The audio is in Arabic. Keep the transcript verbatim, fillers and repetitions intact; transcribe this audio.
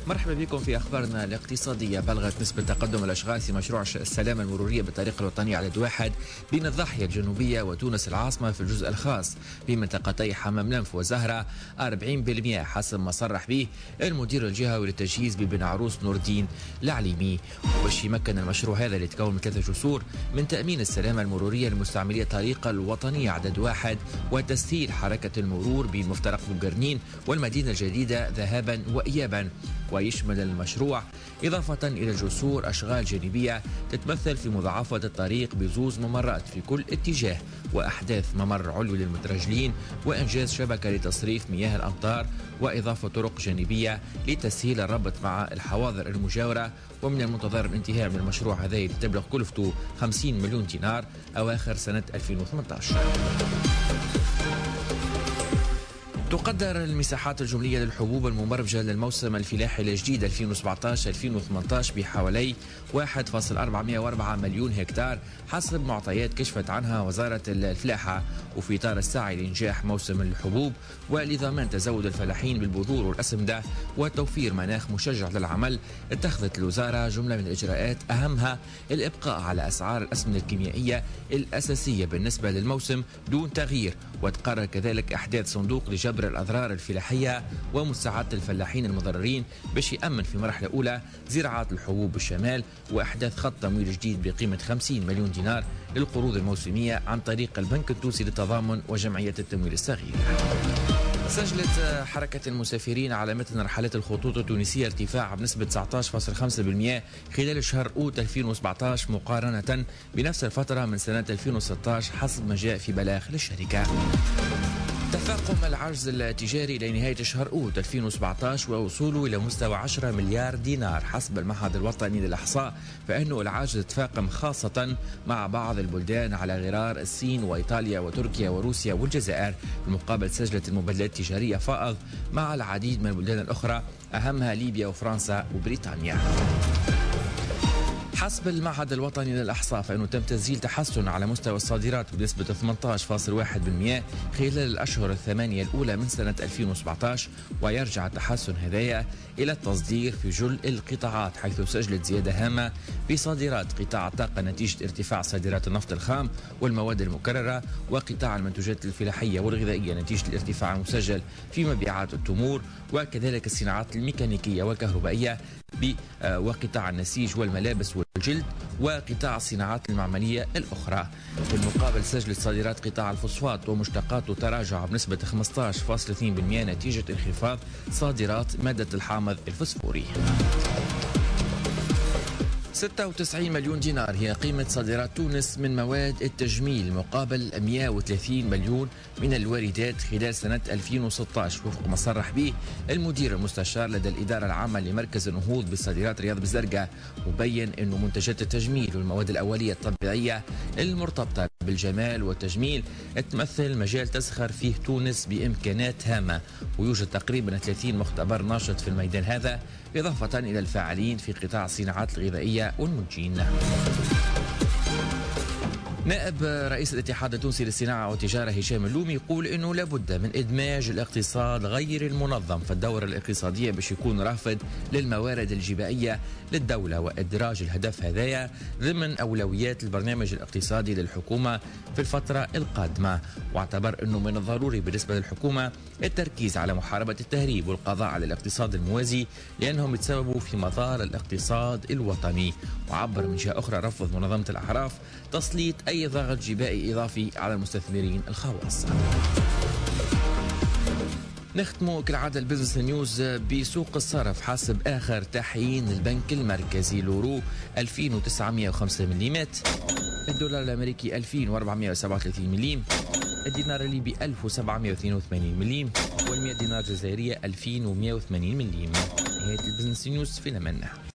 مرحبا بكم في أخبارنا الاقتصادية. بلغت نسبة تقدم الأشغال في مشروع السلامة المرورية بالطريق الوطني عدد واحد بين الضاحية الجنوبية وتونس العاصمة في الجزء الخاص بمنطقتي حمام لنف وزهرة أربعين بالمئة حسب ما صرح به المدير الجهوي للتجهيز ببن عروس نور الدين العليمي. وباش يمكن المشروع هذا اللي يتكون من ثلاثة جسور من تأمين السلامة المرورية لمستعملي الطريق الوطني عدد واحد وتسهيل حركة المرور بين مفترق بوقرنين والمدينة الجديدة ذهابا وإيابا. ويشمل المشروع إضافة إلى جسور أشغال جانبية تتمثل في مضاعفة الطريق بزوز ممرات في كل اتجاه وأحداث ممر علوي للمترجلين وإنجاز شبكة لتصريف مياه الأمطار وإضافة طرق جانبية لتسهيل الربط مع الحواضر المجاورة. ومن المنتظر الانتهاء من المشروع هذا اللي تبلغ كلفته خمسين مليون دينار أواخر سنة ألفين وثمانية عشر. تقدر المساحات الجملية للحبوب المبرمجة للموسم الفلاحي الجديد ألفين وسبعة عشر ألفين وثمانية عشر بحوالي واحد فاصلة أربعمئة وأربعة مليون هكتار حسب معطيات كشفت عنها وزارة الفلاحة. وفي إطار السعي لإنجاح موسم الحبوب ولضمان تزود الفلاحين بالبذور والأسمدة وتوفير مناخ مشجع للعمل، اتخذت الوزارة جملة من الإجراءات أهمها الإبقاء على أسعار الأسمدة الكيميائية الأساسية بالنسبة للموسم دون تغيير. وتقرر كذلك إحداث صندوق لجبر الأضرار الفلاحية ومساعدة الفلاحين المضررين باش يأمن في مرحلة أولى زراعة الحبوب بالشمال، وإحداث خط تمويل جديد بقيمة خمسين مليون دينار للقروض الموسمية عن طريق البنك التونسي للتضامن وجمعية التمويل الصغير. سجلت حركة المسافرين على متن رحلات الخطوط التونسية ارتفاع بنسبة تسعة عشر فاصلة خمسة بالمئة خلال شهر أوت ألفين وسبعة عشر مقارنة بنفس الفترة من سنة ألفين وستة عشر حسب ما جاء في بلاغ للشركة. تفاقم العجز التجاري إلى نهاية شهر أوت ألفين وسبعة عشر ووصوله إلى مستوى عشرة مليار دينار حسب المعهد الوطني للإحصاء، فإنه العجز تفاقم خاصة مع بعض البلدان على غرار الصين وإيطاليا وتركيا وروسيا والجزائر. بالمقابل سجلت المبادلات التجارية فائض مع العديد من البلدان الأخرى أهمها ليبيا وفرنسا وبريطانيا. حسب المعهد الوطني للإحصاء فإنه تم تسجيل تحسن على مستوى الصادرات بنسبة ثمانية عشر فاصلة واحد بالمئة خلال الأشهر الثمانية الأولى من سنة ألفين وسبعة عشر، ويرجع التحسن هذايا إلى التصدير في جل القطاعات، حيث سجلت زيادة هامة في صادرات قطاع الطاقة نتيجة ارتفاع صادرات النفط الخام والمواد المكررة، وقطاع المنتوجات الفلاحية والغذائية نتيجة الارتفاع المسجل في مبيعات التمور، وكذلك الصناعات الميكانيكية والكهربائية وقطاع النسيج والملابس والجلد وقطاع الصناعات المعملية الأخرى. في المقابل سجلت صادرات قطاع الفوسفات ومشتقاته تراجع بنسبة خمسة عشر فاصلة اثنين بالمئة نتيجة انخفاض صادرات مادة الحامض الفسفوري. ستة وتسعين مليون دينار هي قيمة صادرات تونس من مواد التجميل مقابل مئة وثلاثين مليون من الواردات خلال سنة ألفين وستة عشر وفق ما صرح به المدير المستشار لدى الإدارة العامة لمركز النهوض بالصادرات رياض بزرقاء. وبين أنه منتجات التجميل والمواد الأولية الطبيعية المرتبطة بالجمال والتجميل تمثل مجال تزخر فيه تونس بإمكانات هامة، ويوجد تقريبا ثلاثين مختبر ناشط في الميدان هذا إضافة إلى الفاعلين في قطاع الصناعات الغذائية والمنتجين. نائب رئيس الاتحاد التونسي للصناعة والتجارة هشام اللومي يقول انه لابد من ادماج الاقتصاد غير المنظم في الدورة الاقتصادية باش يكون رافد للموارد الجبائية للدولة، وادراج الهدف هذايا ضمن اولويات البرنامج الاقتصادي للحكومة في الفترة القادمة. واعتبر انه من الضروري بالنسبة للحكومة التركيز على محاربة التهريب والقضاء على الاقتصاد الموازي لانهم يتسببوا في مطار الاقتصاد الوطني. وعبر من جهة اخرى رفض منظمة الاعراف تسليط أي ضغط جبائي إضافي على المستثمرين الخواص. نختم كالعادة البزنس نيوز بسوق الصرف. حسب آخر تحيين البنك المركزي اليورو ألفين وتسعمئة وخمسة مليم، الدولار الأمريكي ألفين وأربعمئة وسبعة وثلاثين مليم، الدينار الليبي ألف وسبعمئة واثنين وثمانين مليم، والمئة دينار جزائرية ألفين ومئة وثمانين مليم. نهاية البزنس نيوز في الأمان.